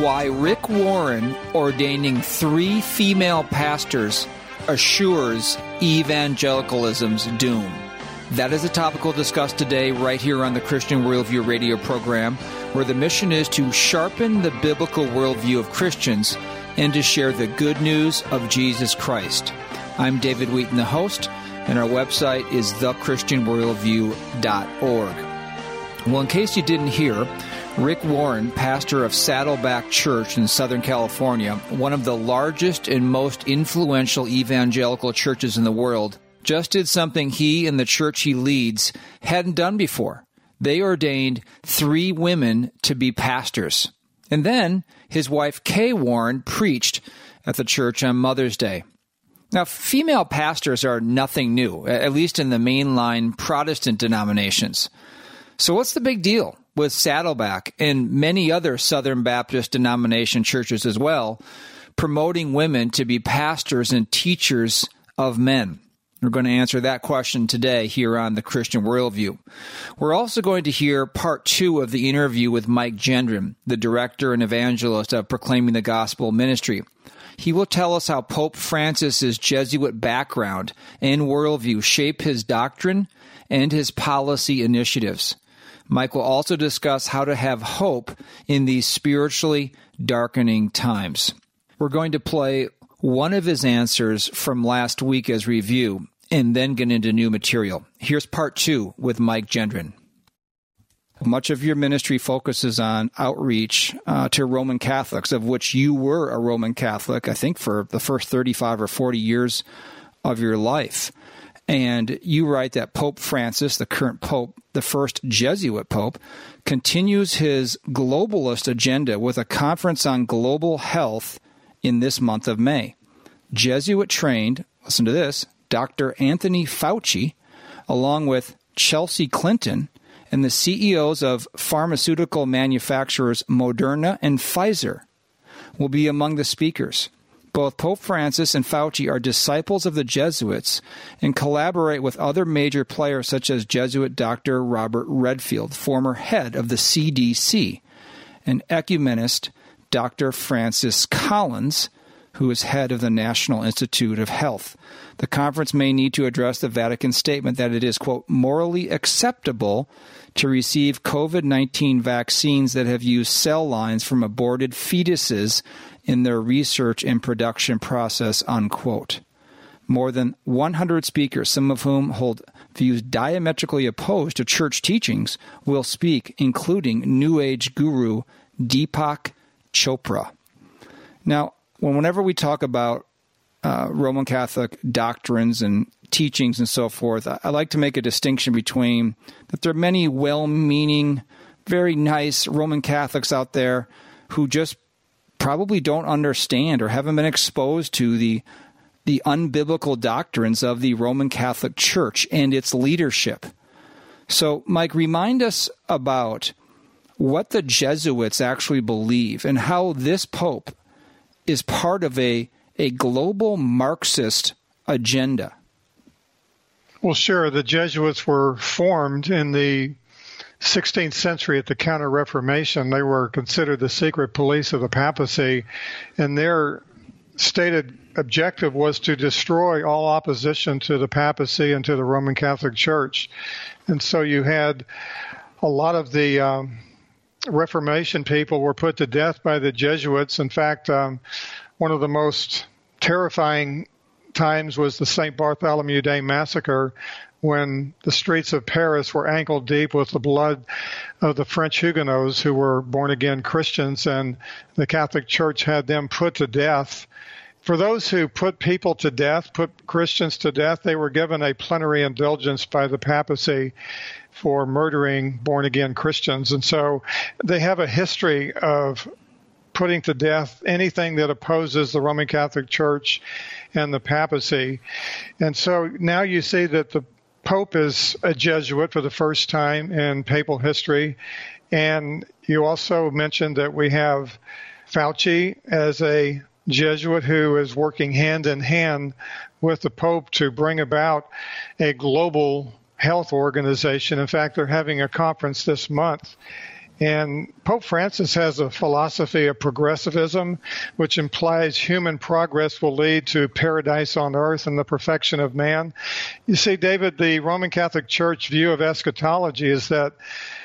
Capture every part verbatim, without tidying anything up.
Why Rick Warren ordaining three female pastors assures evangelicalism's doom. That is a topic we'll discuss today right here on the Christian Worldview radio program, where the mission is to sharpen the biblical worldview of Christians and to share the good news of Jesus Christ. I'm David Wheaton, the host, and our website is the christian worldview dot org. Well, in case you didn't hear, Rick Warren, pastor of Saddleback Church in Southern California, one of the largest and most influential evangelical churches in the world, just did something he and the church he leads hadn't done before. They ordained three women to be pastors. And then his wife, Kay Warren, preached at the church on Mother's Day. Now, female pastors are nothing new, at least in the mainline Protestant denominations. So what's the big deal with Saddleback and many other Southern Baptist denomination churches as well, promoting women to be pastors and teachers of men? We're going to answer that question today here on the Christian Worldview. We're also going to hear part two of the interview with Mike Gendron, the director and evangelist of Proclaiming the Gospel Ministry. He will tell us how Pope Francis's Jesuit background and worldview shape his doctrine and his policy initiatives. Mike will also discuss how to have hope in these spiritually darkening times. We're going to play one of his answers from last week as review, and then get into new material. Here's part two with Mike Gendron. Much of your ministry focuses on outreach uh, to Roman Catholics, of which you were a Roman Catholic, I think, for the first thirty-five or forty years of your life. And you write that Pope Francis, the current pope, the first Jesuit pope, continues his globalist agenda with a conference on global health in this month of May. Jesuit-trained, listen to this, Doctor Anthony Fauci, along with Chelsea Clinton, and the C E Os of pharmaceutical manufacturers Moderna and Pfizer will be among the speakers. Both Pope Francis and Fauci are disciples of the Jesuits and collaborate with other major players such as Jesuit Doctor Robert Redfield, former head of the C D C, and ecumenist Doctor Francis Collins, who is head of the National Institute of Health. The conference may need to address the Vatican statement that it is, quote, morally acceptable to receive COVID nineteen vaccines that have used cell lines from aborted fetuses in their research and production process, unquote. More than one hundred speakers, some of whom hold views diametrically opposed to church teachings, will speak, including New Age guru Deepak Chopra. Now, whenever we talk about uh, Roman Catholic doctrines and teachings and so forth, I, I like to make a distinction between that there are many well-meaning, very nice Roman Catholics out there who just probably don't understand or haven't been exposed to the the unbiblical doctrines of the Roman Catholic Church and its leadership. So, Mike, remind us about what the Jesuits actually believe and how this Pope is part of a, a global Marxist agenda. Well, sure. The Jesuits were formed in the sixteenth century at the Counter-Reformation. They were considered the secret police of the papacy, and their stated objective was to destroy all opposition to the papacy and to the Roman Catholic Church. And so you had a lot of the um, Reformation people were put to death by the Jesuits. In fact, um, one of the most terrifying times was the Saint Bartholomew Day massacre, when the streets of Paris were ankle deep with the blood of the French Huguenots who were born-again Christians, and the Catholic Church had them put to death. For those who put people to death, put Christians to death, they were given a plenary indulgence by the papacy for murdering born-again Christians. And so they have a history of putting to death anything that opposes the Roman Catholic Church and the papacy. And so now you see that the Pope is a Jesuit for the first time in papal history. And you also mentioned that we have Fauci as a Jesuit who is working hand in hand with the Pope to bring about a global health organization. In fact, they're having a conference this month And Pope Francis has a philosophy of progressivism, which implies human progress will lead to paradise on earth and the perfection of man. You see, David, the Roman Catholic Church view of eschatology is that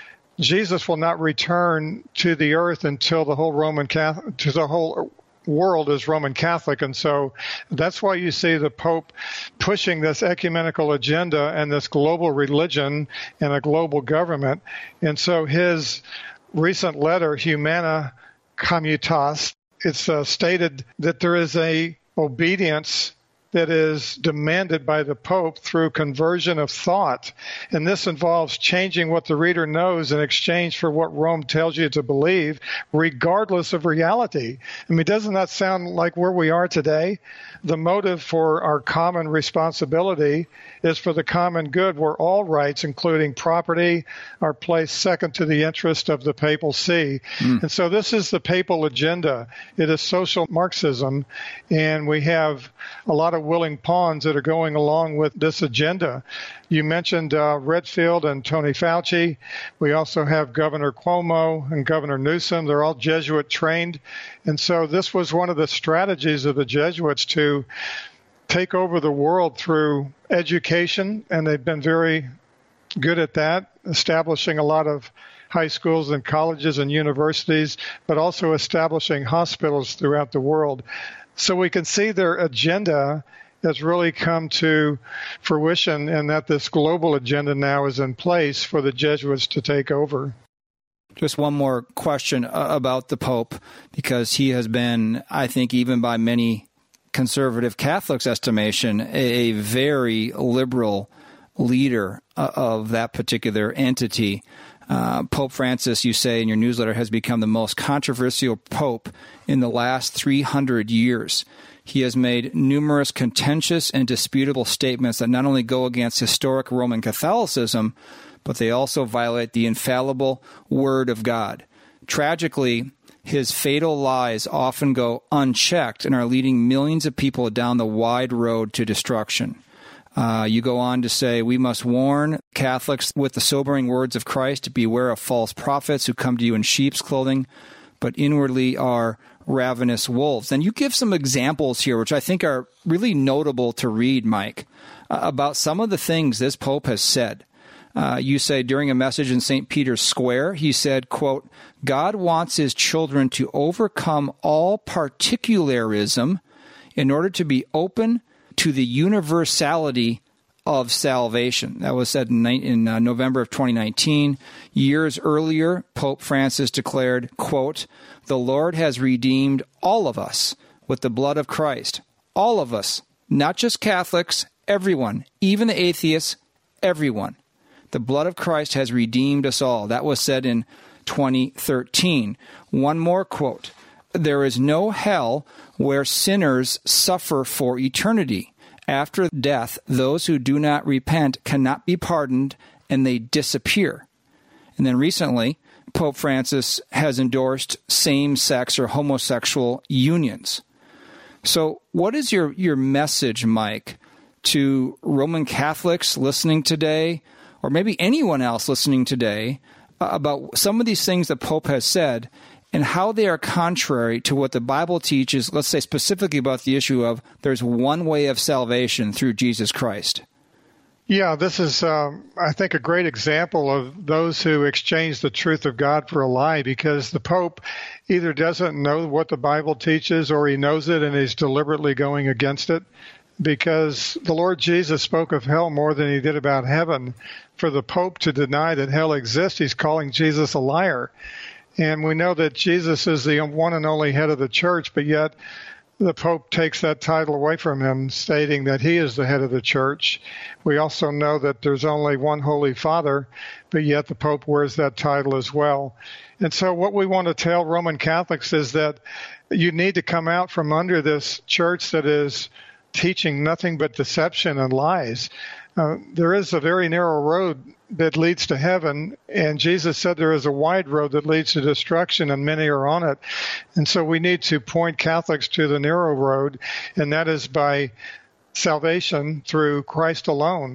Jesus will not return to the earth until the whole Roman Catholic, to the whole world is Roman Catholic. And so that's why you see the Pope pushing this ecumenical agenda and this global religion and a global government. And so his recent letter, Humana Communitas, it's uh, stated that there is a obedience that is demanded by the Pope through conversion of thought. And this involves changing what the reader knows in exchange for what Rome tells you to believe, regardless of reality. I mean, doesn't that sound like where we are today? The motive for our common responsibility is for the common good, where all rights, including property, are placed second to the interest of the papal see. Mm. And so this is the papal agenda. It is social Marxism, and we have a lot of willing pawns that are going along with this agenda. You mentioned uh, Redfield and Tony Fauci. We also have Governor Cuomo and Governor Newsom. They're all Jesuit trained. And so this was one of the strategies of the Jesuits to take over the world through education, and they've been very good at that, establishing a lot of high schools and colleges and universities, but also establishing hospitals throughout the world. So we can see their agenda has really come to fruition, and that this global agenda now is in place for the Jesuits to take over. Just one more question about the Pope, because he has been, I think, even by many conservative Catholics' estimation, a very liberal leader of that particular entity. Uh, Pope Francis, you say in your newsletter, has become the most controversial pope in the last three hundred years. He has made numerous contentious and disputable statements that not only go against historic Roman Catholicism, but they also violate the infallible Word of God. Tragically, his fatal lies often go unchecked and are leading millions of people down the wide road to destruction. Uh, you go on to say, we must warn Catholics with the sobering words of Christ to beware of false prophets who come to you in sheep's clothing, but inwardly are ravenous wolves. And you give some examples here, which I think are really notable to read, Mike, uh, about some of the things this Pope has said. Uh, you say during a message in Saint Peter's Square, he said, quote, God wants his children to overcome all particularism in order to be open to the universality of salvation. That was said in, in uh, November of twenty nineteen. Years earlier, Pope Francis declared, quote, the Lord has redeemed all of us with the blood of Christ. All of us, not just Catholics, everyone, even the atheists, everyone. The blood of Christ has redeemed us all. That was said in twenty thirteen. One more quote. There is no hell where sinners suffer for eternity. After death, those who do not repent cannot be pardoned, and they disappear. And then recently, Pope Francis has endorsed same-sex or homosexual unions. So what is your, your message, Mike, to Roman Catholics listening today, or maybe anyone else listening today, uh, about some of these things that Pope has said and how they are contrary to what the Bible teaches, let's say specifically about the issue of there's one way of salvation through Jesus Christ? Yeah, this is, um, I think, a great example of those who exchange the truth of God for a lie, because the Pope either doesn't know what the Bible teaches or he knows it and is deliberately going against it. Because the Lord Jesus spoke of hell more than he did about heaven. For the Pope to deny that hell exists, he's calling Jesus a liar. And we know that Jesus is the one and only head of the church, but yet the Pope takes that title away from him, stating that he is the head of the church. We also know that there's only one Holy Father, but yet the Pope wears that title as well. And so what we want to tell Roman Catholics is that you need to come out from under this church that is teaching nothing but deception and lies. Uh, there is a very narrow road that leads to heaven, and Jesus said there is a wide road that leads to destruction, and many are on it. And so we need to point Catholics to the narrow road, and that is by salvation through Christ alone.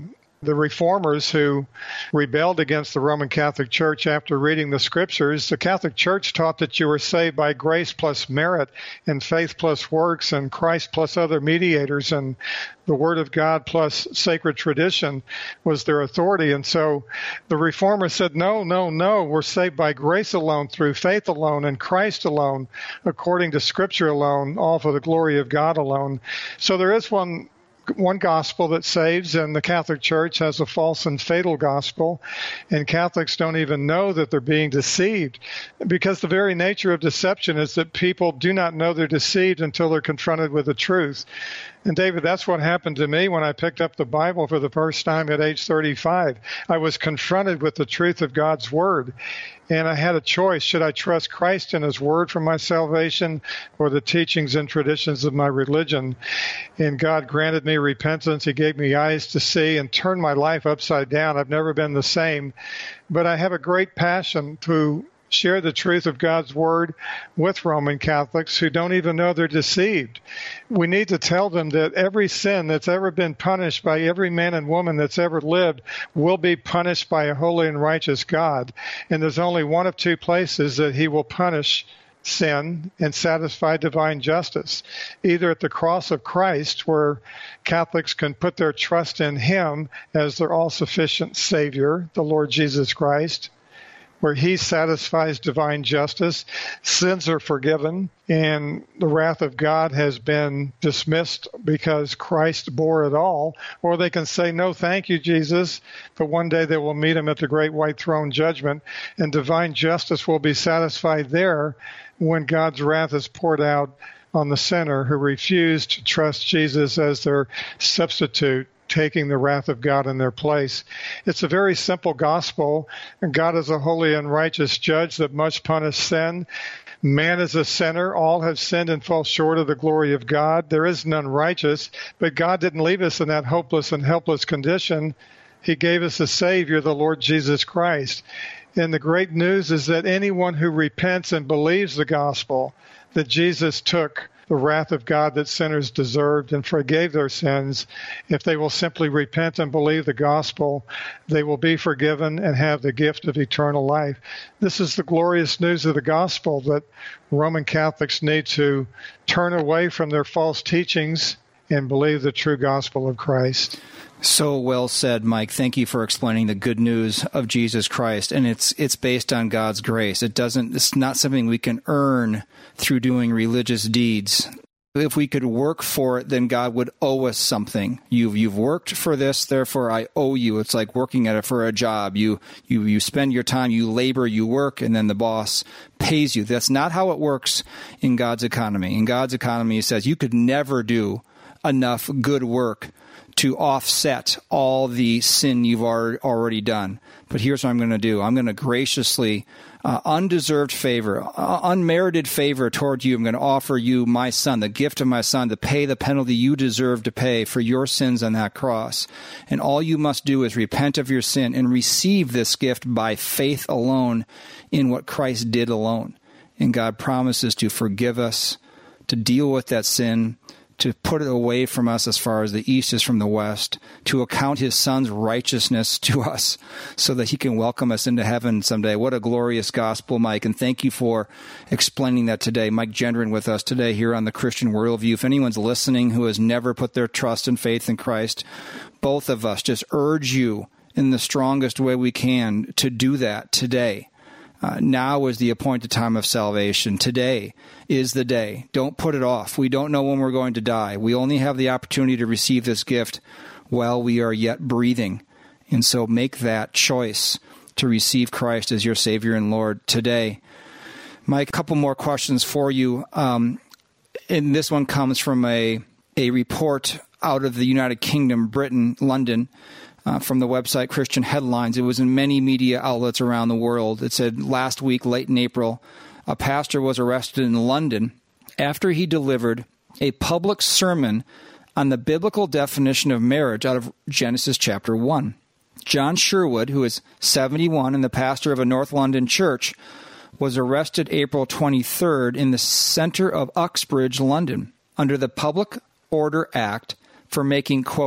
The reformers who rebelled against the Roman Catholic Church after reading the scriptures, the Catholic Church taught that you were saved by grace plus merit and faith plus works and Christ plus other mediators, and the Word of God plus sacred tradition was their authority. And so the reformers said, no, no, no, we're saved by grace alone, through faith alone, and Christ alone, according to Scripture alone, all for the glory of God alone. So there is one one gospel that saves, and the Catholic Church has a false and fatal gospel, and Catholics don't even know that they're being deceived, because the very nature of deception is that people do not know they're deceived until they're confronted with the truth. And David, that's what happened to me when I picked up the Bible for the first time at age thirty-five. I was confronted with the truth of God's Word, and I had a choice. Should I trust Christ and His Word for my salvation, or the teachings and traditions of my religion? And God granted me repentance. He gave me eyes to see and turned my life upside down. I've never been the same. But I have a great passion to share the truth of God's Word with Roman Catholics who don't even know they're deceived. We need to tell them that every sin that's ever been punished by every man and woman that's ever lived will be punished by a holy and righteous God. And there's only one of two places that He will punish sin and satisfy divine justice, either at the cross of Christ, where Catholics can put their trust in Him as their all-sufficient Savior, the Lord Jesus Christ, where He satisfies divine justice, sins are forgiven, and the wrath of God has been dismissed because Christ bore it all. Or they can say, no, thank you, Jesus, but one day they will meet Him at the great white throne judgment, and divine justice will be satisfied there when God's wrath is poured out on the sinner who refused to trust Jesus as their substitute, taking the wrath of God in their place. It's a very simple gospel, and God is a holy and righteous judge that must punish sin. Man is a sinner. All have sinned and fall short of the glory of God. There is none righteous, but God didn't leave us in that hopeless and helpless condition. He gave us a Savior, the Lord Jesus Christ. And the great news is that anyone who repents and believes the gospel, that Jesus took the wrath of God that sinners deserved and forgave their sins, if they will simply repent and believe the gospel, they will be forgiven and have the gift of eternal life. This is the glorious news of the gospel, that Roman Catholics need to turn away from their false teachings and believe the true gospel of Christ. So well said, Mike. Thank you for explaining the good news of Jesus Christ. And it's it's based on God's grace. It doesn't, it's not something we can earn through doing religious deeds. If we could work for it, then God would owe us something. You've you've worked for this, therefore I owe you. It's like working at it for a job. You you you spend your time, you labor, you work, and then the boss pays you. That's not how it works in God's economy. In God's economy, it says you could never do enough good work to offset all the sin you've already done. But here's what I'm going to do. I'm going to graciously, uh, undeserved favor, uh, unmerited favor toward you. I'm going to offer you my Son, the gift of my Son, to pay the penalty you deserve to pay for your sins on that cross. And all you must do is repent of your sin and receive this gift by faith alone in what Christ did alone. And God promises to forgive us, to deal with that sin, to put it away from us as far as the east is from the west, to account His Son's righteousness to us so that He can welcome us into heaven someday. What a glorious gospel, Mike, and thank you for explaining that today. Mike Gendron with us today here on the Christian Worldview. If anyone's listening who has never put their trust and faith in Christ, both of us just urge you in the strongest way we can to do that today. Uh, now is the appointed time of salvation. Today is the day. Don't put it off. We don't know when we're going to die. We only have the opportunity to receive this gift while we are yet breathing. And so make that choice to receive Christ as your Savior and Lord today. Mike, a couple more questions for you. Um, and this one comes from a, a report out of the United Kingdom, Britain, London, Uh, from the website Christian Headlines. It was in many media outlets around the world. It said last week, late in April, a pastor was arrested in London after he delivered a public sermon on the biblical definition of marriage out of Genesis chapter one. John Sherwood, who is seventy-one and the pastor of a North London church, was arrested April twenty-third in the center of Uxbridge, London, under the Public Order Act for making, quote,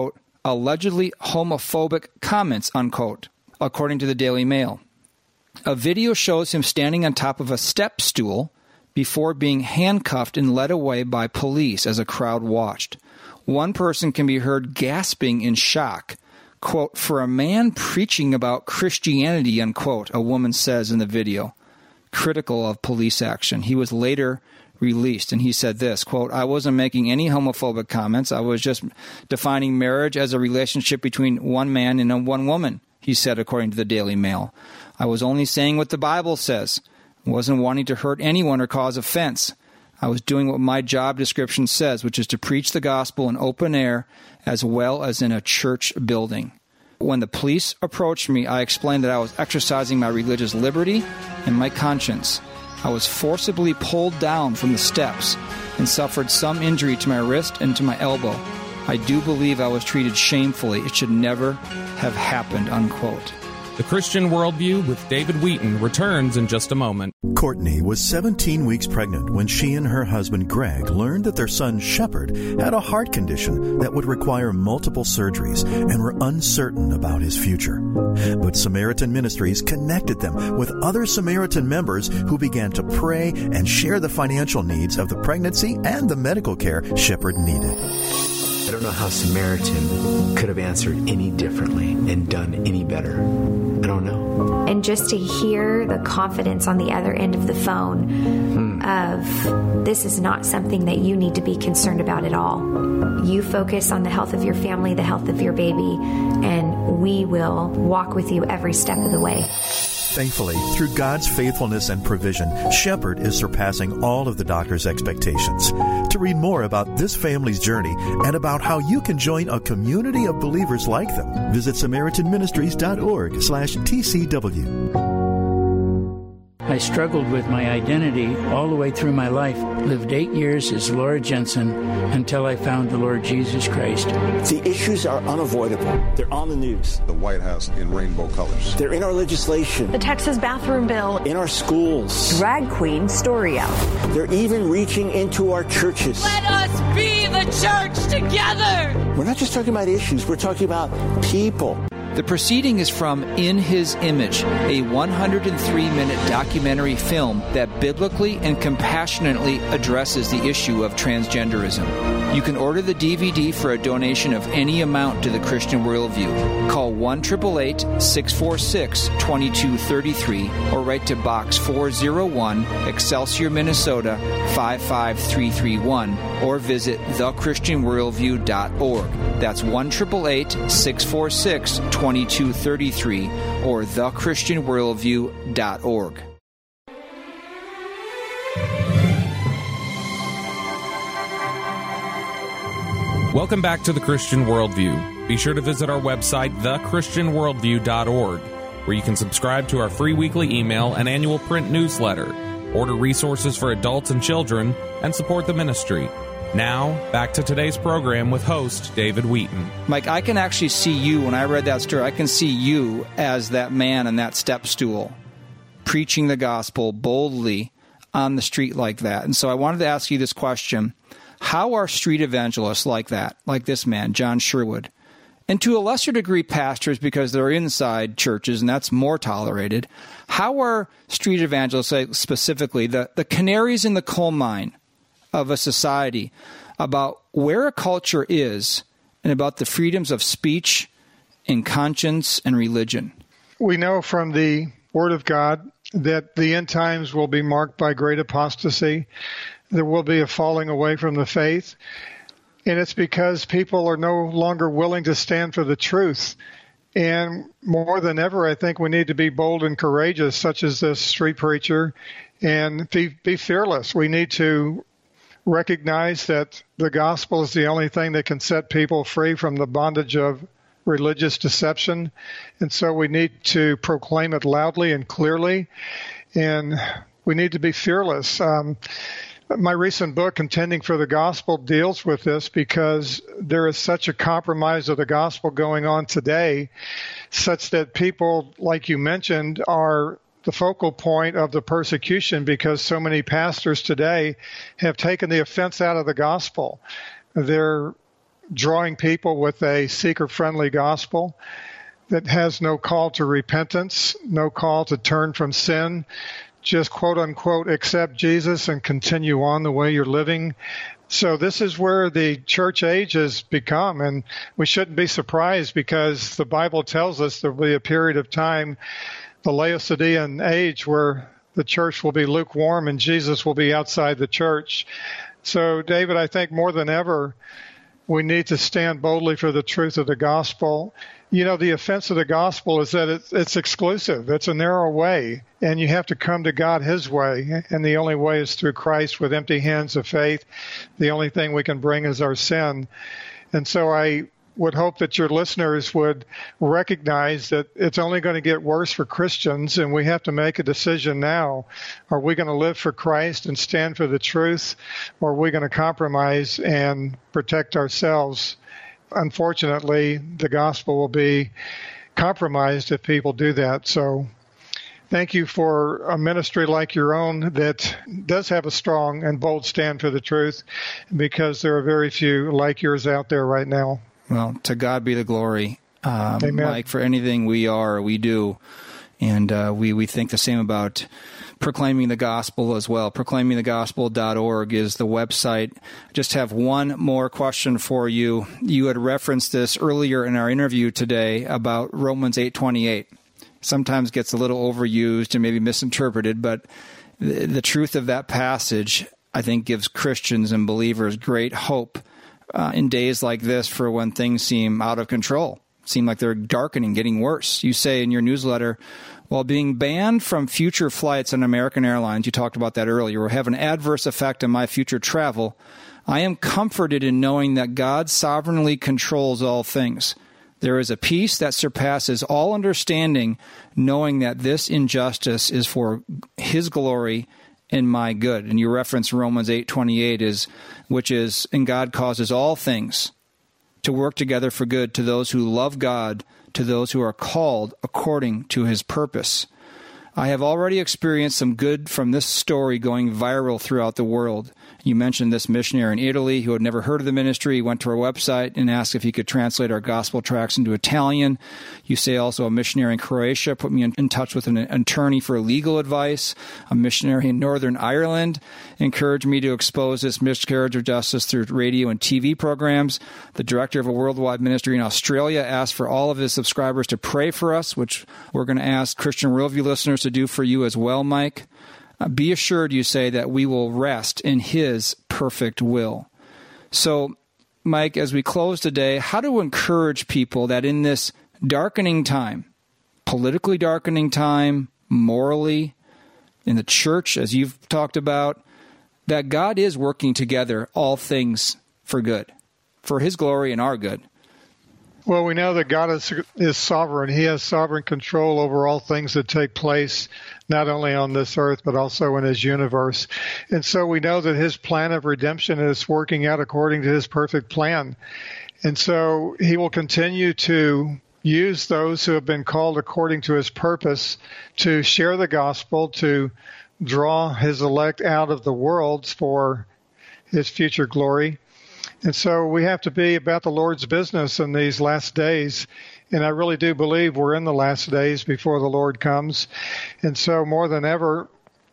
allegedly homophobic comments, unquote, according to the Daily Mail. A video shows him standing on top of a step stool before being handcuffed and led away by police as a crowd watched. One person can be heard gasping in shock. Quote, "For a man preaching about Christianity," unquote, a woman says in the video, critical of police action. He was later released, and he said this, quote, "I wasn't making any homophobic comments. I was just defining marriage as a relationship between one man and a one woman," he said, according to the Daily Mail. "I was only saying what the Bible says. I wasn't wanting to hurt anyone or cause offense. I was doing what my job description says, which is to preach the gospel in open air as well as in a church building. When the police approached me, I explained that I was exercising my religious liberty and my conscience. I was forcibly pulled down from the steps and suffered some injury to my wrist and to my elbow. I do believe I was treated shamefully. It should never have happened," unquote. The Christian Worldview with David Wheaton returns in just a moment. Courtney was seventeen weeks pregnant when she and her husband Greg learned that their son Shepard had a heart condition that would require multiple surgeries and were uncertain about his future. But Samaritan Ministries connected them with other Samaritan members who began to pray and share the financial needs of the pregnancy and the medical care Shepard needed. I don't know how Samaritan could have answered any differently and done any better. I don't know. And just to hear the confidence on the other end of the phone hmm. of this is not something that you need to be concerned about at all. You focus on the health of your family, the health of your baby, and we will walk with you every step of the way. Thankfully, through God's faithfulness and provision, Shepard is surpassing all of the doctor's expectations. To read more about this family's journey and about how you can join a community of believers like them, visit Samaritan Ministries dot org slash T C W. I struggled with my identity all the way through my life. Lived eight years as Laura Jensen until I found the Lord Jesus Christ. The issues are unavoidable. They're on the news. The White House in rainbow colors. They're in our legislation. The Texas bathroom bill. In our schools. Drag queen story out. They're even reaching into our churches. Let us be the church together. We're not just talking about issues. We're talking about people. The proceeding is from In His Image, a one hundred three minute documentary film that biblically and compassionately addresses the issue of transgenderism. You can order the D V D for a donation of any amount to the Christian Worldview. Call one eight eight eight, six four six, two two three three or write to Box four oh one, Excelsior, Minnesota five five three three one or visit the christian worldview dot org. That's one eight eight eight, six four six, two two three three or the christian worldview dot org. Welcome back to The Christian Worldview. Be sure to visit our website, the christian worldview dot org, where you can subscribe to our free weekly email and annual print newsletter, order resources for adults and children, and support the ministry. Now, back to today's program with host David Wheaton. Mike, I can actually see you, when I read that story, I can see you as that man in that step stool, preaching the gospel boldly on the street like that. And so I wanted to ask you this question. How are street evangelists like that, like this man, John Sherwood, and to a lesser degree pastors because they're inside churches and that's more tolerated, how are street evangelists, like specifically the, the canaries in the coal mine of a society about where a culture is and about the freedoms of speech and conscience and religion? We know from the Word of God that the end times will be marked by great apostasy. There will be a falling away from the faith. And it's because people are no longer willing to stand for the truth. And more than ever, I think we need to be bold and courageous, such as this street preacher, and be, be fearless. We need to recognize that the gospel is the only thing that can set people free from the bondage of religious deception. And so we need to proclaim it loudly and clearly. And we need to be fearless. Um, My recent book, Contending for the Gospel, deals with this because there is such a compromise of the gospel going on today, such that people, like you mentioned, are the focal point of the persecution because so many pastors today have taken the offense out of the gospel. They're drawing people with a seeker-friendly gospel that has no call to repentance, no call to turn from sin, just quote-unquote accept Jesus and continue on the way you're living. So this is where the church age has become, and we shouldn't be surprised because the Bible tells us there will be a period of time, the Laodicean age, where the church will be lukewarm and Jesus will be outside the church. So, David, I think more than ever, we need to stand boldly for the truth of the gospel. You know, the offense of the gospel is that it's, it's exclusive. It's a narrow way, and you have to come to God his way, and the only way is through Christ with empty hands of faith. The only thing we can bring is our sin. And so I would hope that your listeners would recognize that it's only going to get worse for Christians, and we have to make a decision now. Are we going to live for Christ and stand for the truth, or are we going to compromise and protect ourselves? Unfortunately, the gospel will be compromised if people do that. So thank you for a ministry like your own that does have a strong and bold stand for the truth, because there are very few like yours out there right now. Well, to God be the glory, um, Amen. Mike, for anything we are, we do. And uh, we, we think the same about proclaiming the gospel as well. proclaiming the gospel dot org is the website. I just have one more question for you. You had referenced this earlier in our interview today about Romans eight twenty-eight. Sometimes gets a little overused and maybe misinterpreted, but the, the truth of that passage, I think, gives Christians and believers great hope uh, in days like this for when things seem out of control, seem like they're darkening, getting worse. You say in your newsletter, while being banned from future flights on American Airlines, you talked about that earlier, will have an adverse effect on my future travel, I am comforted in knowing that God sovereignly controls all things. There is a peace that surpasses all understanding, knowing that this injustice is for his glory and my good. And you reference Romans eight twenty-eight, is, which is, and God causes all things to work together for good to those who love God, to those who are called according to his purpose. I have already experienced some good from this story going viral throughout the world. You mentioned this missionary in Italy who had never heard of the ministry. He went to our website and asked if he could translate our gospel tracts into Italian. You say also a missionary in Croatia put me in, in touch with an attorney for legal advice. A missionary in Northern Ireland encouraged me to expose this miscarriage of justice through radio and T V programs. The director of a worldwide ministry in Australia asked for all of his subscribers to pray for us, which we're going to ask Christian Worldview listeners to do for you as well, Mike. Uh, be assured, you say, that we will rest in his perfect will. So, Mike, as we close today, how to encourage people that in this darkening time, politically darkening time, morally, in the church, as you've talked about, that God is working together all things for good, for his glory and our good. Well, we know that God is, is sovereign. He has sovereign control over all things that take place, not only on this earth, but also in his universe. And so we know that his plan of redemption is working out according to his perfect plan. And so he will continue to use those who have been called according to his purpose to share the gospel, to draw his elect out of the world for his future glory. And so we have to be about the Lord's business in these last days. And I really do believe we're in the last days before the Lord comes. And so more than ever,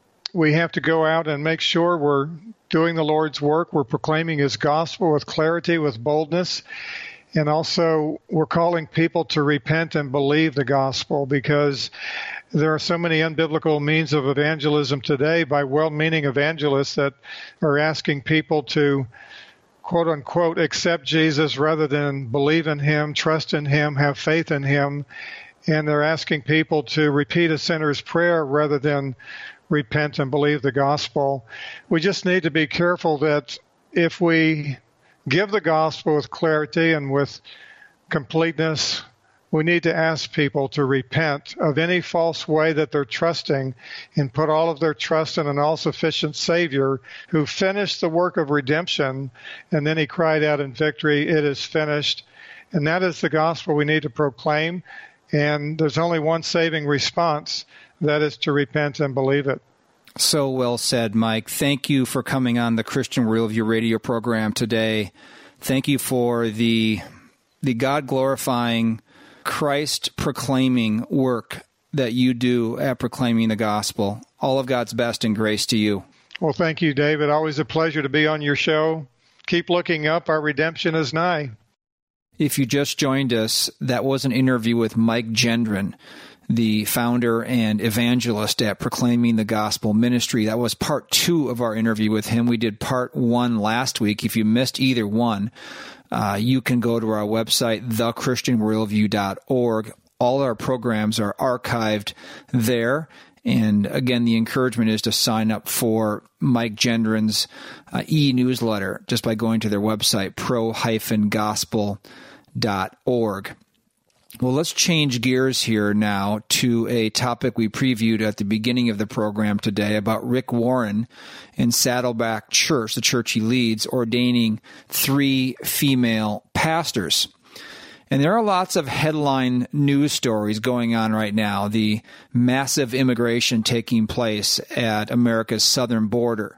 we have to go out and make sure we're doing the Lord's work. We're proclaiming his gospel with clarity, with boldness. And also we're calling people to repent and believe the gospel, because there are so many unbiblical means of evangelism today by well-meaning evangelists that are asking people to quote unquote, accept Jesus rather than believe in him, trust in him, have faith in him. And they're asking people to repeat a sinner's prayer rather than repent and believe the gospel. We just need to be careful that if we give the gospel with clarity and with completeness, we need to ask people to repent of any false way that they're trusting and put all of their trust in an all-sufficient Savior who finished the work of redemption, and then he cried out in victory, "It is finished." And that is the gospel we need to proclaim, and there's only one saving response, that is to repent and believe it. So well said, Mike. Thank you for coming on the Christian Worldview radio program today. Thank you for the the God-glorifying, Christ-proclaiming work that you do at proclaiming the gospel. All of God's best and grace to you. Well, thank you, David. Always a pleasure to be on your show. Keep looking up. Our redemption is nigh. If you just joined us, that was an interview with Mike Gendron, the founder and evangelist at Proclaiming the Gospel Ministry. That was part two of our interview with him. We did part one last week. If you missed either one, uh, you can go to our website, the christian worldview dot org. All our programs are archived there. And again, the encouragement is to sign up for Mike Gendron's uh, e-newsletter just by going to their website, pro dash gospel dot org. Well, let's change gears here now to a topic we previewed at the beginning of the program today about Rick Warren and Saddleback Church, the church he leads, ordaining three female pastors. And there are lots of headline news stories going on right now. The massive immigration taking place at America's southern border,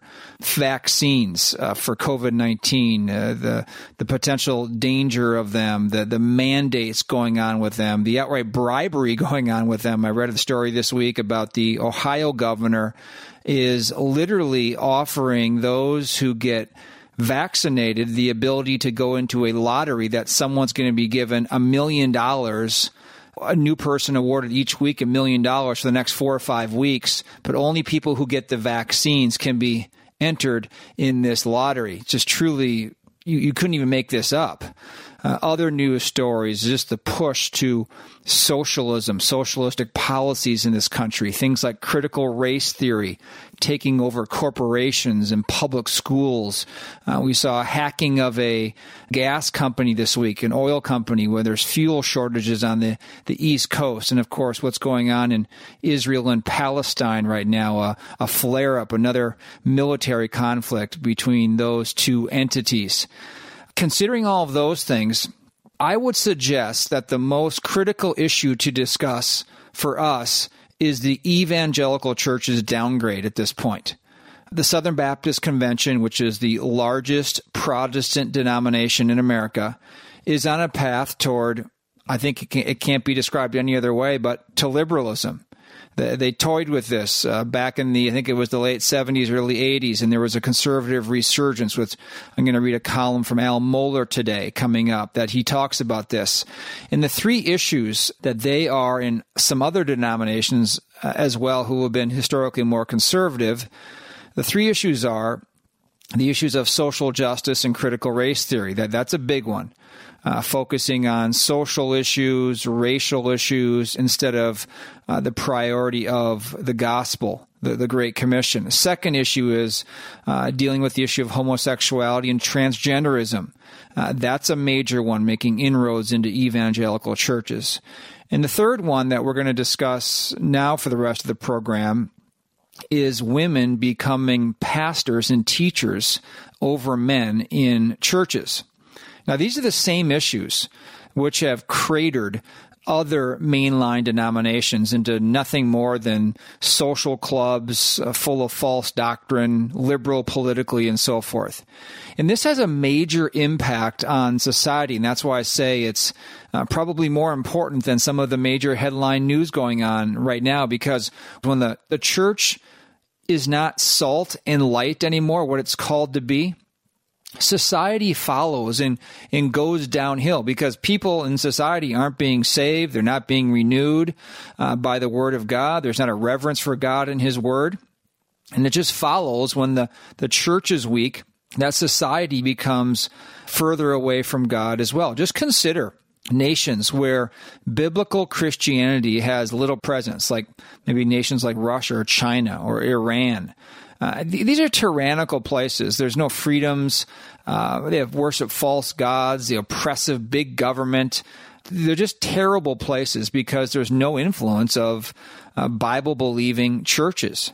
vaccines uh, for COVID nineteen, uh, the the potential danger of them, the, the mandates going on with them, the outright bribery going on with them. I read a story this week about the Ohio governor is literally offering those who get vaccinated the ability to go into a lottery that someone's going to be given a million dollars, a new person awarded each week a million dollars for the next four or five weeks, but only people who get the vaccines can be entered in this lottery. Just truly, you, you couldn't even make this up. Uh, other news stories, just the push to socialism, socialistic policies in this country, things like critical race theory taking over corporations and public schools. Uh, we saw hacking of a gas company this week, an oil company, where there's fuel shortages on the, the East Coast. And, of course, what's going on in Israel and Palestine right now, uh, a flare-up, another military conflict between those two entities. Considering all of those things, I would suggest that the most critical issue to discuss for us is the evangelical church's downgrade at this point. The Southern Baptist Convention, which is the largest Protestant denomination in America, is on a path toward, I think it, can, it can't be described any other way, but to liberalism. They, they toyed with this uh, back in the, I think it was the late seventies, early eighties, and there was a conservative resurgence with, I'm going to read a column from Al Mohler today coming up that he talks about this. And the three issues that they are in some other denominations uh, as well who have been historically more conservative, the three issues are the issues of social justice and critical race theory. That That's a big one. Uh, focusing on social issues, racial issues, instead of uh, the priority of the gospel, the, the Great Commission. The second issue is uh, dealing with the issue of homosexuality and transgenderism. Uh, that's a major one, making inroads into evangelical churches. And the third one that we're going to discuss now for the rest of the program is women becoming pastors and teachers over men in churches. Now, these are the same issues which have cratered other mainline denominations into nothing more than social clubs uh, full of false doctrine, liberal politically, and so forth. And this has a major impact on society, and that's why I say it's uh, probably more important than some of the major headline news going on right now, because when the, the church is not salt and light anymore, what it's called to be, society follows and, and goes downhill because people in society aren't being saved. They're not being renewed uh, by the Word of God. There's not a reverence for God and His Word. And it just follows when the, the church is weak, that society becomes further away from God as well. Just consider nations where biblical Christianity has little presence, like maybe nations like Russia or China or Iran. Uh, th- these are tyrannical places. There's no freedoms. Uh, they have worship false gods, the oppressive big government. They're just terrible places because there's no influence of uh, Bible-believing churches.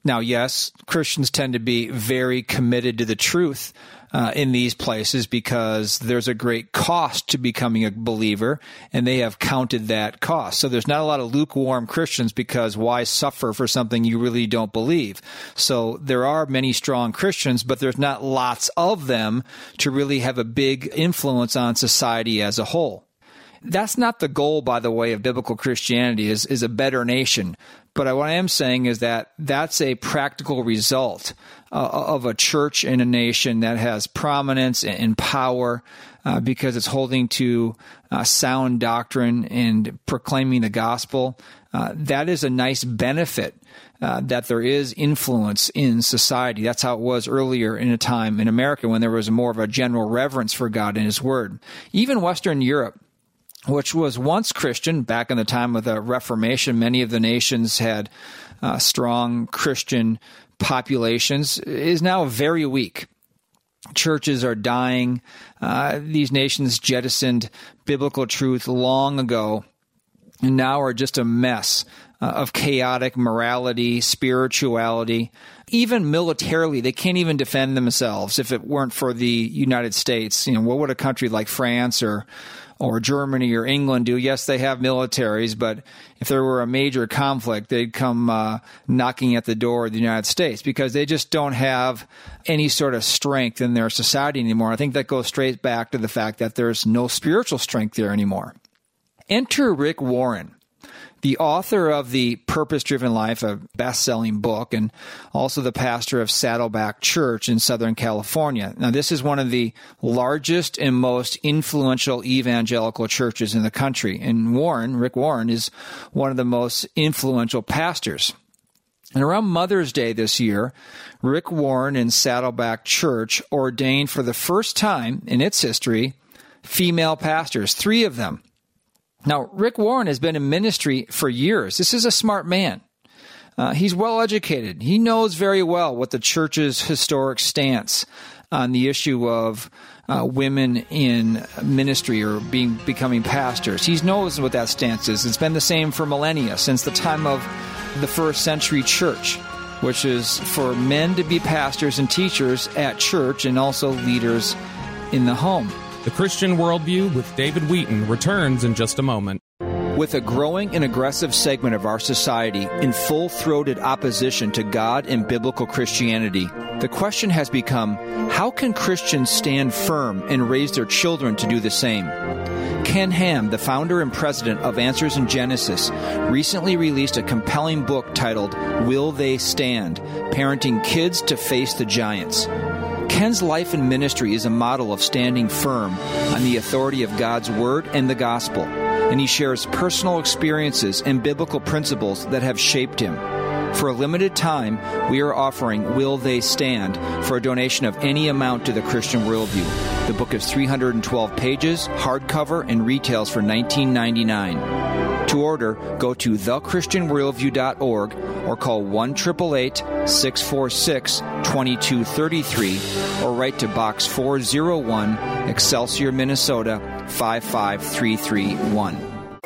Now, yes, Christians tend to be very committed to the truth uh, in these places because there's a great cost to becoming a believer, and they have counted that cost. So there's not a lot of lukewarm Christians because why suffer for something you really don't believe? So there are many strong Christians, but there's not lots of them to really have a big influence on society as a whole. That's not the goal, by the way, of biblical Christianity, is, is a better nation. But what I am saying is that that's a practical result uh, of a church in a nation that has prominence and power uh, because it's holding to uh, sound doctrine and proclaiming the gospel. Uh, that is a nice benefit uh, that there is influence in society. That's how it was earlier in a time in America when there was more of a general reverence for God and His Word. Even Western Europe, which was once Christian back in the time of the Reformation. Many of the nations had uh, strong Christian populations, is now very weak. Churches are dying. Uh, these nations jettisoned biblical truth long ago and now are just a mess uh, of chaotic morality, spirituality. Even militarily, they can't even defend themselves. If it weren't for the United States, you know, what would a country like France or or Germany or England do? Yes, they have militaries, but if there were a major conflict, they'd come uh, knocking at the door of the United States because they just don't have any sort of strength in their society anymore. I think that goes straight back to the fact that there's no spiritual strength there anymore. Enter Rick Warren, the author of The Purpose-Driven Life, a best-selling book, and also the pastor of Saddleback Church in Southern California. Now, this is one of the largest and most influential evangelical churches in the country. And Warren, Rick Warren, is one of the most influential pastors. And around Mother's Day this year, Rick Warren and Saddleback Church ordained for the first time in its history female pastors, three of them. Now, Rick Warren has been in ministry for years. This is a smart man. Uh, he's well educated. He knows very well what the church's historic stance on the issue of uh, women in ministry or being becoming pastors. He knows what that stance is. It's been the same for millennia, since the time of the first century church, which is for men to be pastors and teachers at church and also leaders in the home. The Christian Worldview with David Wheaton returns in just a moment. With a growing and aggressive segment of our society in full-throated opposition to God and biblical Christianity, the question has become, how can Christians stand firm and raise their children to do the same? Ken Ham, the founder and president of Answers in Genesis, recently released a compelling book titled Will They Stand? Parenting Kids to Face the Giants. Ken's life and ministry is a model of standing firm on the authority of God's Word and the Gospel, and he shares personal experiences and biblical principles that have shaped him. For a limited time, we are offering Will They Stand for a donation of any amount to the Christian Worldview. The book is three hundred twelve pages, hardcover, and retails for nineteen ninety-nine dollars. To order, go to the christian worldview dot org or call one eight eight eight, six four six, two two three three or write to Box four oh one, Excelsior, Minnesota, five five three three one.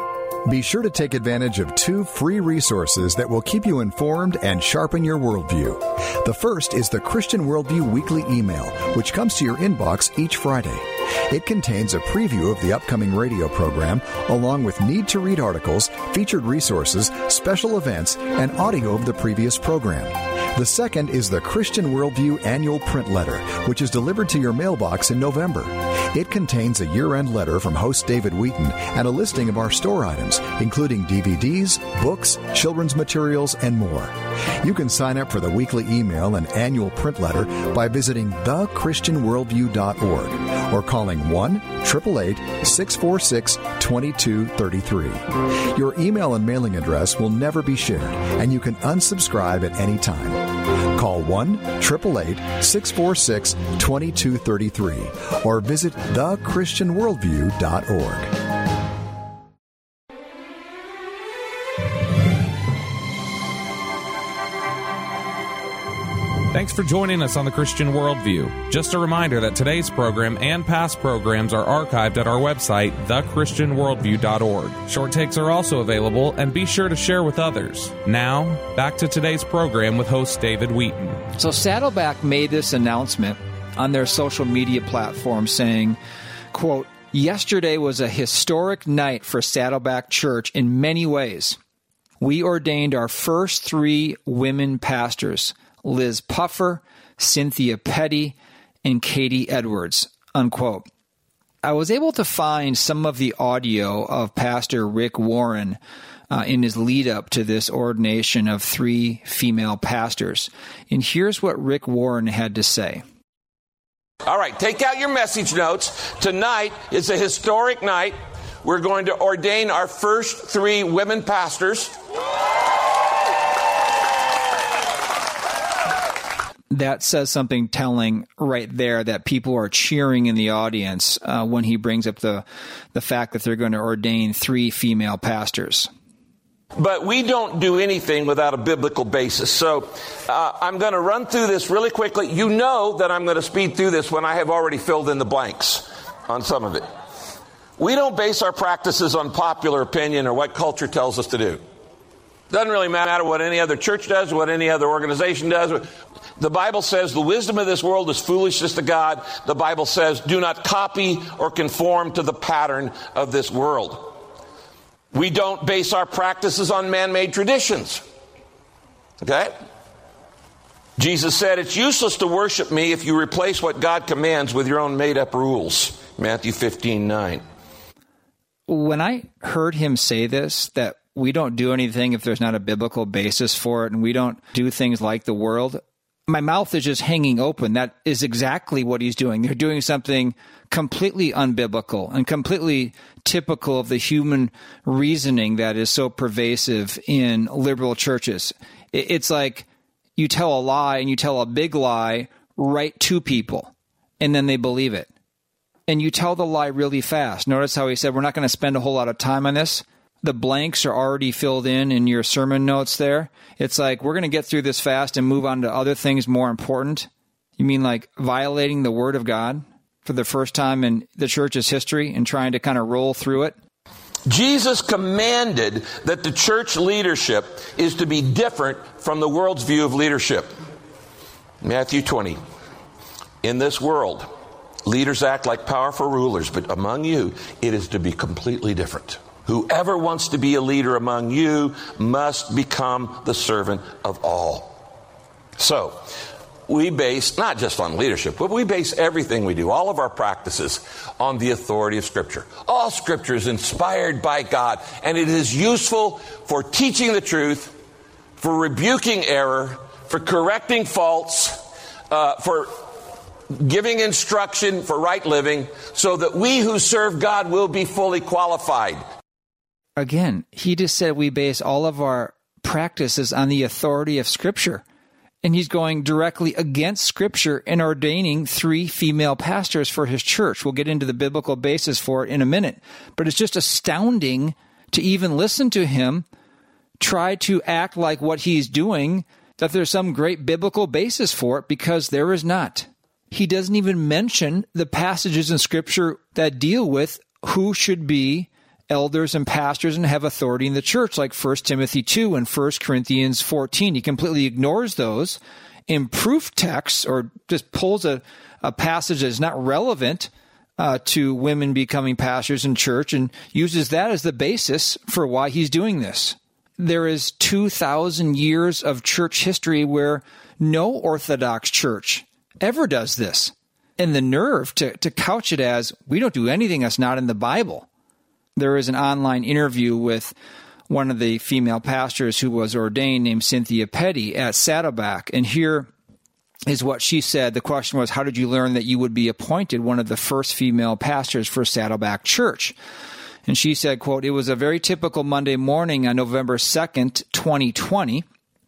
Be sure to take advantage of two free resources that will keep you informed and sharpen your worldview. The first is the Christian Worldview Weekly Email, which comes to your inbox each Friday. It contains a preview of the upcoming radio program, along with need-to-read articles, featured resources, special events, and audio of the previous program. The second is the Christian Worldview Annual Print Letter, which is delivered to your mailbox in November. It contains a year-end letter from host David Wheaton and a listing of our store items, including D V Ds, books, children's materials, and more. You can sign up for the weekly email and annual print letter by visiting the christian worldview dot org or calling one eight eight eight, six four six, two two three three. Your email and mailing address will never be shared, and you can unsubscribe at any time. Call one eight eight eight, six four six, two two three three or visit the christian worldview dot org. Thanks for joining us on the Christian Worldview. Just a reminder that today's program and past programs are archived at our website, the christian worldview dot org. Short takes are also available, and be sure to share with others. Now, back to today's program with host David Wheaton. So Saddleback made this announcement on their social media platform saying, quote, "Yesterday was a historic night for Saddleback Church in many ways. We ordained our first three women pastors, Liz Puffer, Cynthia Petty, and Katie Edwards," unquote. I was able to find some of the audio of Pastor Rick Warren uh, in his lead up to this ordination of three female pastors. And here's what Rick Warren had to say. All right, take out your message notes. Tonight is a historic night. We're going to ordain our first three women pastors. That says something telling right there, that people are cheering in the audience uh, when he brings up the, the fact that they're going to ordain three female pastors. But we don't do anything without a biblical basis. So uh, I'm going to run through this really quickly. You know that I'm going to speed through this when I have already filled in the blanks on some of it. We don't base our practices on popular opinion or what culture tells us to do. Doesn't really matter what any other church does, what any other organization does. The Bible says the wisdom of this world is foolishness to God. The Bible says do not copy or conform to the pattern of this world. We don't base our practices on man-made traditions. Okay? Jesus said it's useless to worship me if you replace what God commands with your own made-up rules. Matthew fifteen nine. When I heard him say this, that we don't do anything if there's not a biblical basis for it, and we don't do things like the world, my mouth is just hanging open. That is exactly what he's doing. They're doing something completely unbiblical and completely typical of the human reasoning that is so pervasive in liberal churches. It's like you tell a lie, and you tell a big lie right to people, and then they believe it. And you tell the lie really fast. Notice how he said, we're not going to spend a whole lot of time on this. The blanks are already filled in in your sermon notes there. It's like, we're going to get through this fast and move on to other things more important. You mean like violating the word of God for the first time in the church's history and trying to kind of roll through it? Jesus commanded that the church leadership is to be different from the world's view of leadership. Matthew twenty. In this world, leaders act like powerful rulers, but among you, it is to be completely different. Whoever wants to be a leader among you must become the servant of all. So, we base, not just on leadership, but we base everything we do, all of our practices, on the authority of Scripture. All Scripture is inspired by God, and it is useful for teaching the truth, for rebuking error, for correcting faults, uh, for giving instruction for right living, so that we who serve God will be fully qualified. Again, he just said we base all of our practices on the authority of Scripture. And he's going directly against Scripture and ordaining three female pastors for his church. We'll get into the biblical basis for it in a minute. But it's just astounding to even listen to him try to act like what he's doing, that there's some great biblical basis for it, because there is not. He doesn't even mention the passages in Scripture that deal with who should be elders and pastors and have authority in the church, like First Timothy two and First Corinthians fourteen. He completely ignores those in proof texts, or just pulls a, a passage that's not relevant uh, to women becoming pastors in church and uses that as the basis for why he's doing this. There is two thousand years of church history where no Orthodox church ever does this. And the nerve to, to couch it as, we don't do anything that's not in the Bible. There is an online interview with one of the female pastors who was ordained, named Cynthia Petty, at Saddleback. And here is what she said. The question was, how did you learn that you would be appointed one of the first female pastors for Saddleback Church? And she said, quote, it was a very typical Monday morning on November second, twenty twenty.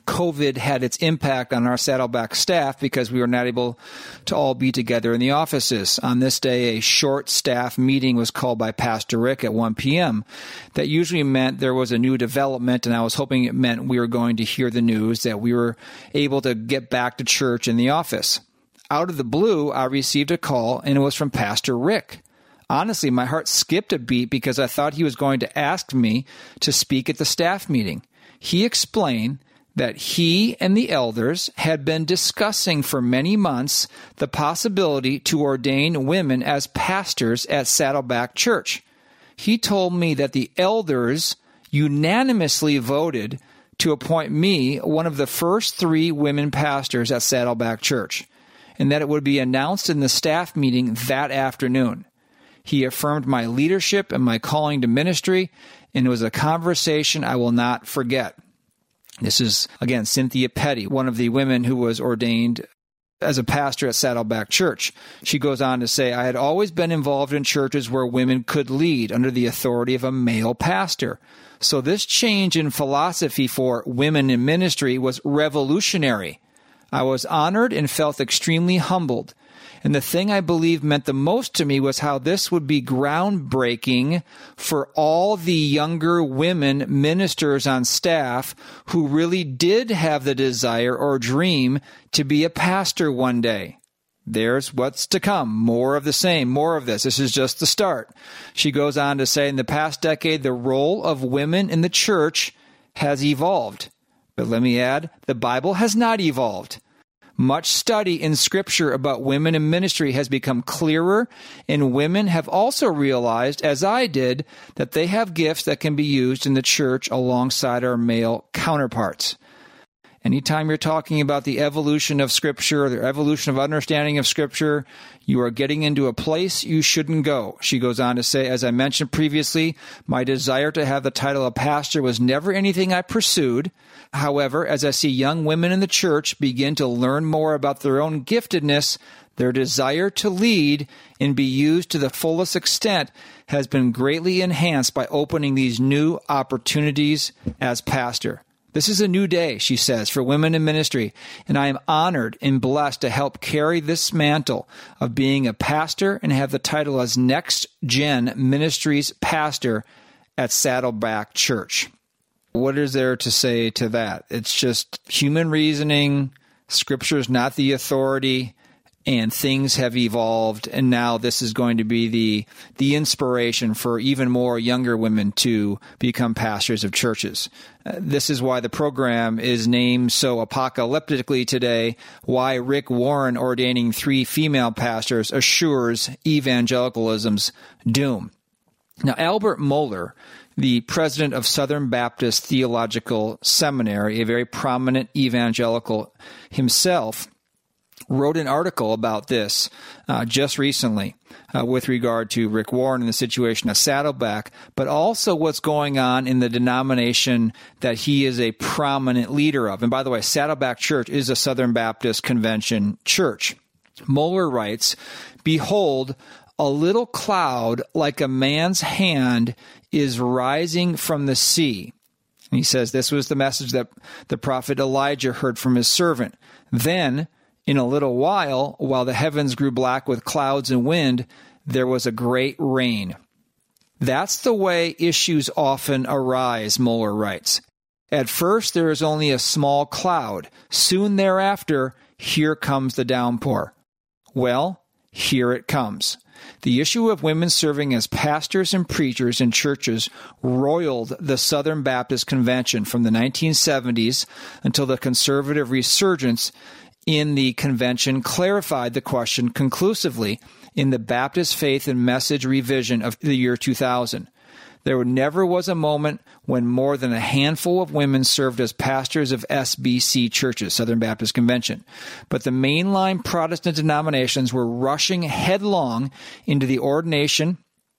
COVID had its impact on our Saddleback staff because we were not able to all be together in the offices. On this day, a short staff meeting was called by Pastor Rick at one p.m. That usually meant there was a new development, and I was hoping it meant we were going to hear the news that we were able to get back to church in the office. Out of the blue, I received a call, and it was from Pastor Rick. Honestly, my heart skipped a beat because I thought he was going to ask me to speak at the staff meeting. He explained that he and the elders had been discussing for many months the possibility to ordain women as pastors at Saddleback Church. He told me that the elders unanimously voted to appoint me one of the first three women pastors at Saddleback Church, and that it would be announced in the staff meeting that afternoon. He affirmed my leadership and my calling to ministry, and it was a conversation I will not forget. This is, again, Cynthia Petty, one of the women who was ordained as a pastor at Saddleback Church. She goes on to say, I had always been involved in churches where women could lead under the authority of a male pastor. So this change in philosophy for women in ministry was revolutionary. I was honored and felt extremely humbled. And the thing I believe meant the most to me was how this would be groundbreaking for all the younger women ministers on staff who really did have the desire or dream to be a pastor one day. There's what's to come. More of the same, more of this. This is just the start. She goes on to say, in the past decade, the role of women in the church has evolved. But let me add, the Bible has not evolved. Much study in Scripture about women in ministry has become clearer, and women have also realized, as I did, that they have gifts that can be used in the church alongside our male counterparts. Anytime you're talking about the evolution of Scripture, the evolution of understanding of Scripture, you are getting into a place you shouldn't go. She goes on to say, as I mentioned previously, my desire to have the title of pastor was never anything I pursued. However, as I see young women in the church begin to learn more about their own giftedness, their desire to lead and be used to the fullest extent has been greatly enhanced by opening these new opportunities as pastor. This is a new day, she says, for women in ministry, and I am honored and blessed to help carry this mantle of being a pastor and have the title as Next Gen Ministries Pastor at Saddleback Church. What is there to say to that? It's just human reasoning. Scripture is not the authority, and things have evolved, and now this is going to be the the inspiration for even more younger women to become pastors of churches. Uh, this is why the program is named so apocalyptically today, Why Rick Warren Ordaining Three Female Pastors Assures Evangelicalism's Doom. Now, Albert Mohler, the president of Southern Baptist Theological Seminary, a very prominent evangelical himself, wrote an article about this uh, just recently uh, with regard to Rick Warren and the situation at Saddleback, but also what's going on in the denomination that he is a prominent leader of. And by the way, Saddleback Church is a Southern Baptist Convention church. Mohler writes, "Behold, a little cloud like a man's hand is rising from the sea." And he says this was the message that the prophet Elijah heard from his servant. Then, in a little while, while the heavens grew black with clouds and wind, there was a great rain. That's the way issues often arise, Mohler writes. At first, there is only a small cloud. Soon thereafter, here comes the downpour. Well, here it comes. The issue of women serving as pastors and preachers in churches roiled the Southern Baptist Convention from the nineteen seventies until the conservative resurgence in the convention clarified the question conclusively in the Baptist Faith and Message revision of the year two thousand. There never was a moment when more than a handful of women served as pastors of S B C churches, Southern Baptist Convention. But the mainline Protestant denominations were rushing headlong into the ordination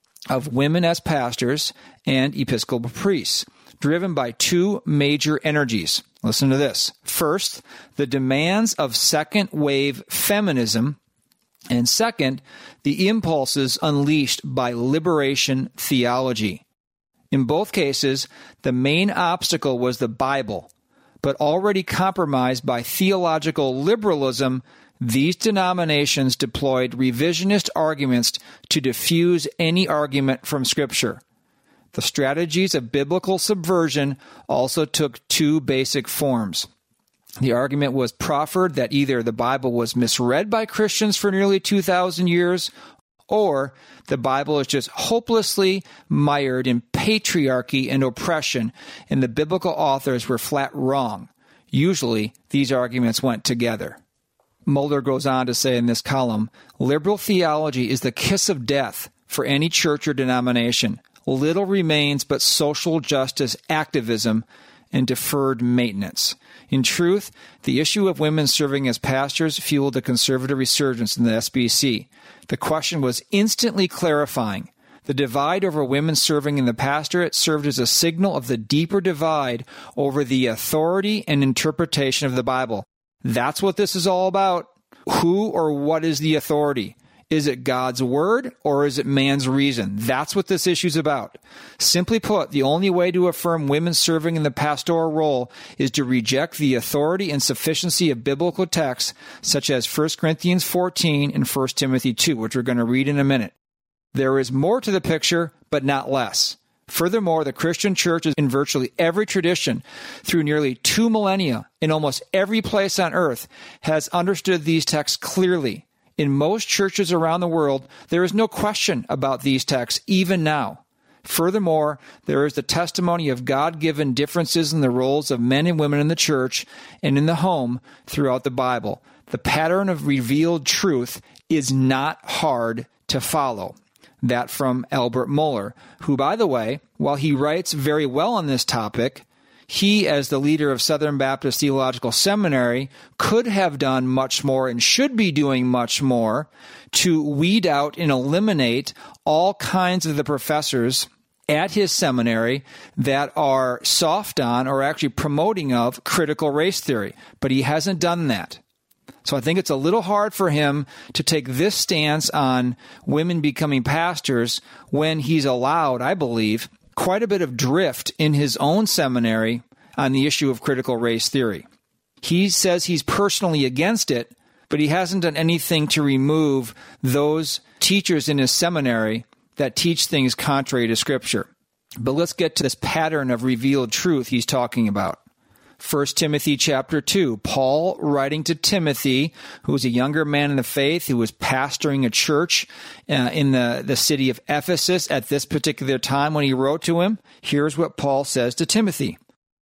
of women as pastors and Episcopal priests, driven by two major energies. Listen to this. First, the demands of second-wave feminism, and second, the impulses unleashed by liberation theology. In both cases, the main obstacle was the Bible, but already compromised by theological liberalism, these denominations deployed revisionist arguments to diffuse any argument from Scripture. The strategies of biblical subversion also took two basic forms. The argument was proffered that either the Bible was misread by Christians for nearly two thousand years, or the Bible is just hopelessly mired in patriarchy and oppression, and the biblical authors were flat wrong. Usually, these arguments went together. Mulder goes on to say in this column, liberal theology is the kiss of death for any church or denomination. Little remains but social justice activism and deferred maintenance. In truth, the issue of women serving as pastors fueled a conservative resurgence in the S B C. The question was instantly clarifying. The divide over women serving in the pastorate served as a signal of the deeper divide over the authority and interpretation of the Bible. That's what this is all about. Who or what is the authority? Is it God's word or is it man's reason? That's what this issue is about. Simply put, the only way to affirm women serving in the pastoral role is to reject the authority and sufficiency of biblical texts such as First Corinthians fourteen and First Timothy two, which we're going to read in a minute. There is more to the picture, but not less. Furthermore, the Christian church is in virtually every tradition through nearly two millennia in almost every place on earth has understood these texts clearly. In most churches around the world, there is no question about these texts, even now. Furthermore, there is the testimony of God-given differences in the roles of men and women in the church and in the home throughout the Bible. The pattern of revealed truth is not hard to follow. That from Albert Mohler, who, by the way, while he writes very well on this topic, he, as the leader of Southern Baptist Theological Seminary, could have done much more and should be doing much more to weed out and eliminate all kinds of the professors at his seminary that are soft on or actually promoting of critical race theory. But he hasn't done that. So I think it's a little hard for him to take this stance on women becoming pastors when he's allowed, I believe, quite a bit of drift in his own seminary on the issue of critical race theory. He says he's personally against it, but he hasn't done anything to remove those teachers in his seminary that teach things contrary to Scripture. But let's get to this pattern of revealed truth he's talking about. First Timothy chapter two, Paul writing to Timothy, who was a younger man in the faith, who was pastoring a church uh, in the, the city of Ephesus at this particular time when he wrote to him. Here's what Paul says to Timothy.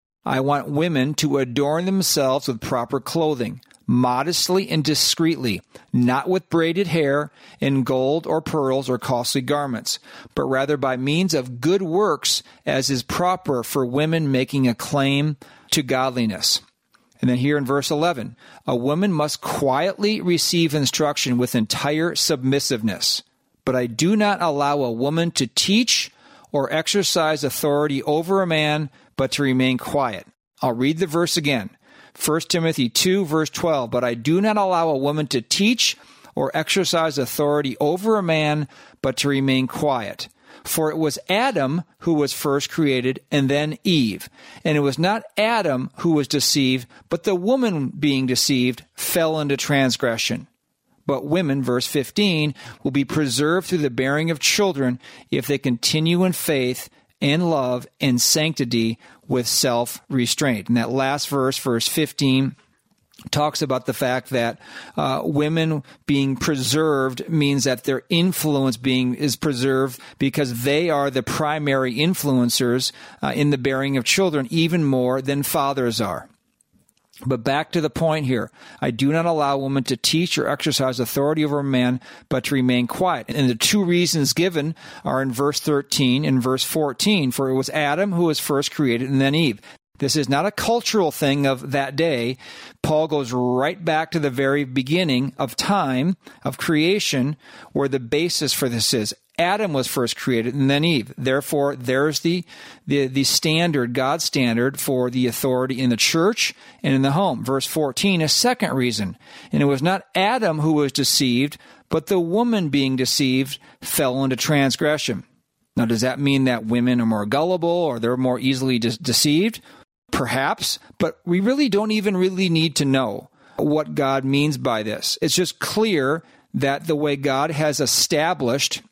I want women to adorn themselves with proper clothing, modestly and discreetly, not with braided hair and gold or pearls or costly garments, but rather by means of good works as is proper for women making a claim to godliness. And then here in verse eleven, a woman must quietly receive instruction with entire submissiveness. But I do not allow a woman to teach or exercise authority over a man, but to remain quiet. I'll read the verse again. First Timothy two, verse twelve, but I do not allow a woman to teach or exercise authority over a man, but to remain quiet. For it was Adam who was first created, and then Eve. And it was not Adam who was deceived, but the woman being deceived fell into transgression. But women, verse fifteen, will be preserved through the bearing of children if they continue in faith and love and sanctity with self-restraint. And that last verse, verse fifteen, talks about the fact that uh, women being preserved means that their influence being is preserved because they are the primary influencers uh, in the bearing of children, even more than fathers are. But back to the point here. I do not allow a woman to teach or exercise authority over a man, but to remain quiet. And the two reasons given are in verse thirteen and verse fourteen. For it was Adam who was first created and then Eve. This is not a cultural thing of that day. Paul goes right back to the very beginning of time, of creation, where the basis for this is. Adam was first created and then Eve. Therefore, there's the, the, the standard, God's standard for the authority in the church and in the home. Verse fourteen, a second reason. And it was not Adam who was deceived, but the woman being deceived fell into transgression. Now, does that mean that women are more gullible or they're more easily de- deceived? Perhaps, but we really don't even really need to know what God means by this. It's just clear that the way God has established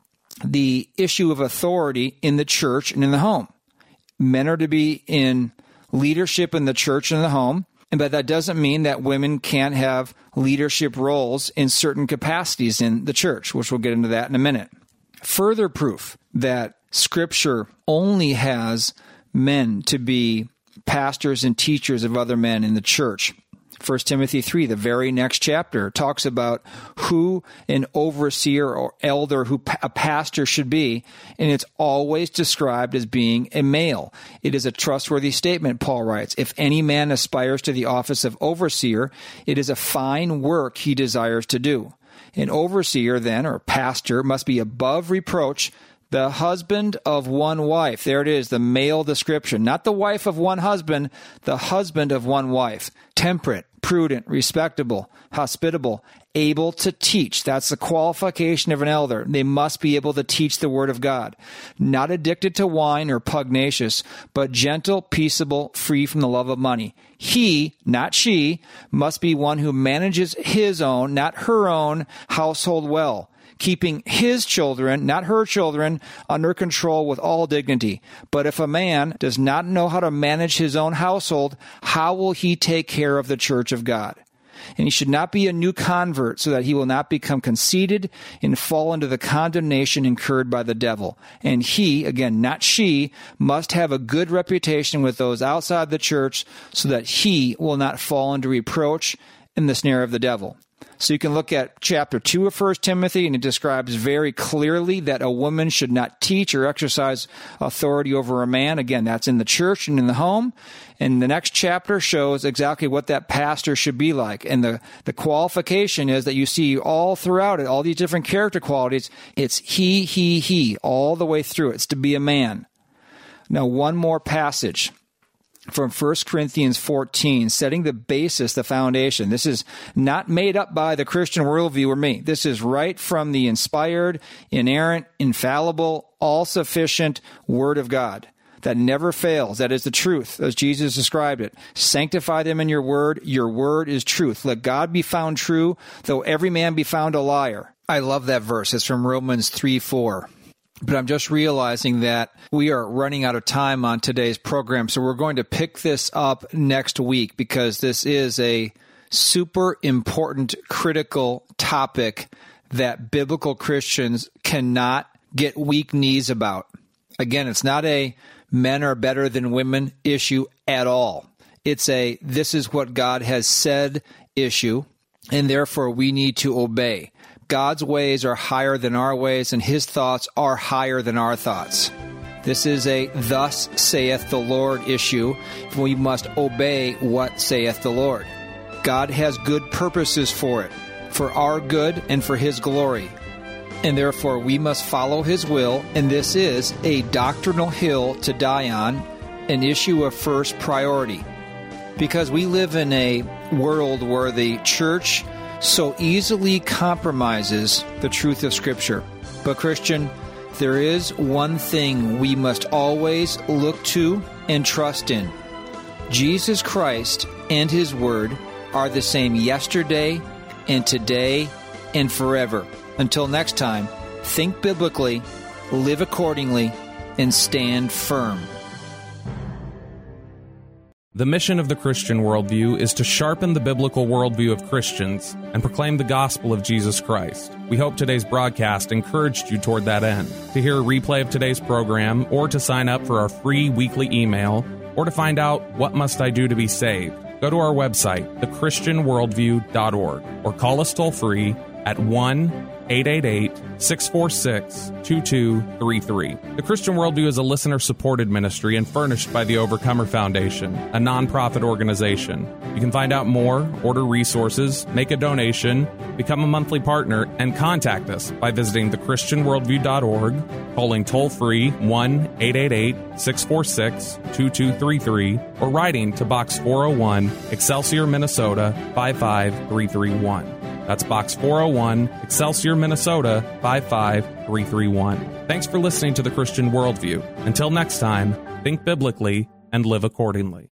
the issue of authority in the church and in the home. Men are to be in leadership in the church and the home, but that doesn't mean that women can't have leadership roles in certain capacities in the church, which we'll get into that in a minute. Further proof that Scripture only has men to be pastors and teachers of other men in the church. First Timothy three, the very next chapter, talks about who an overseer or elder, who a pastor should be, and it's always described as being a male. It is a trustworthy statement, Paul writes. If any man aspires to the office of overseer, it is a fine work he desires to do. An overseer, then, or pastor, must be above reproach, the husband of one wife. There it is, the male description. Not the wife of one husband, the husband of one wife. Temperate, prudent, respectable, hospitable, able to teach. That's the qualification of an elder. They must be able to teach the word of God. Not addicted to wine or pugnacious, but gentle, peaceable, free from the love of money. He, not she, must be one who manages his own, not her own, household well, keeping his children, not her children, under control with all dignity. But if a man does not know how to manage his own household, how will he take care of the church of God? And he should not be a new convert, so that he will not become conceited and fall into the condemnation incurred by the devil. And he, again, not she, must have a good reputation with those outside the church, so that he will not fall into reproach and the snare of the devil. So you can look at chapter two of First Timothy, and it describes very clearly that a woman should not teach or exercise authority over a man. Again, that's in the church and in the home. And the next chapter shows exactly what that pastor should be like. And the, the qualification is that you see all throughout it, all these different character qualities. It's he, he, he, all the way through. It's to be a man. Now, one more passage from First Corinthians fourteen, setting the basis, the foundation. This is not made up by the Christian worldview or me. This is right from the inspired, inerrant, infallible, all-sufficient Word of God that never fails. That is the truth, as Jesus described it. Sanctify them in your word. Your word is truth. Let God be found true, though every man be found a liar. I love that verse. It's from Romans three four. But I'm just realizing that we are running out of time on today's program, so we're going to pick this up next week, because this is a super important, critical topic that biblical Christians cannot get weak knees about. Again, it's not a men are better than women issue at all. It's a this is what God has said issue, and therefore we need to obey. God's ways are higher than our ways, and his thoughts are higher than our thoughts. This is a thus saith the Lord issue. We must obey what saith the Lord. God has good purposes for it, for our good and for his glory. And therefore we must follow his will, and this is a doctrinal hill to die on, an issue of first priority. Because we live in a world where the church so easily compromises the truth of Scripture. But Christian, there is one thing we must always look to and trust in. Jesus Christ and his word are the same yesterday and today and forever. Until next time, think biblically, live accordingly, and stand firm. The mission of the Christian Worldview is to sharpen the biblical worldview of Christians and proclaim the gospel of Jesus Christ. We hope today's broadcast encouraged you toward that end. To hear a replay of today's program, or to sign up for our free weekly email, or to find out what must I do to be saved, go to our website, the christian worldview dot org, or call us toll-free at one eight eight eight, six four six, two two three three. The Christian Worldview is a listener-supported ministry and furnished by the Overcomer Foundation, a nonprofit organization. You can find out more, order resources, make a donation, become a monthly partner, and contact us by visiting the christian worldview dot org, calling toll-free one eight eight eight, six four six, two two three three, or writing to Box four oh one, Excelsior, Minnesota, five five three three one. That's Box four oh one, Excelsior, Minnesota, five five three three one. Thanks for listening to The Christian Worldview. Until next time, think biblically and live accordingly.